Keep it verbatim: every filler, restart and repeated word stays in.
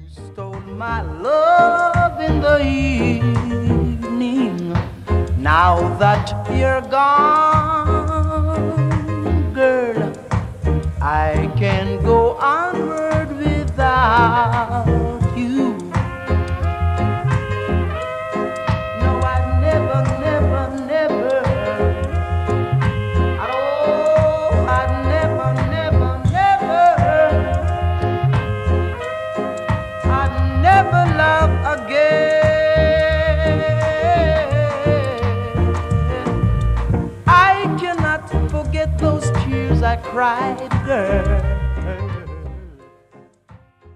Stole my love in the evening. Now that you're gone, girl, I can't go onward without you. No, I'd never, never, never. Oh, I'd never, never, never. I'd never love again. I cannot forget those tears I cried, girl.